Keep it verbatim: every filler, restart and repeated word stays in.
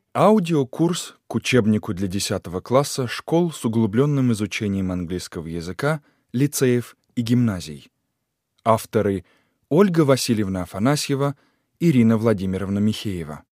Аудиокурс к учебнику для десятого класса школ с углубленным изучением английского языка, лицеев и гимназий. Авторы Ольга Васильевна Афанасьева, Ирина Владимировна Михеева.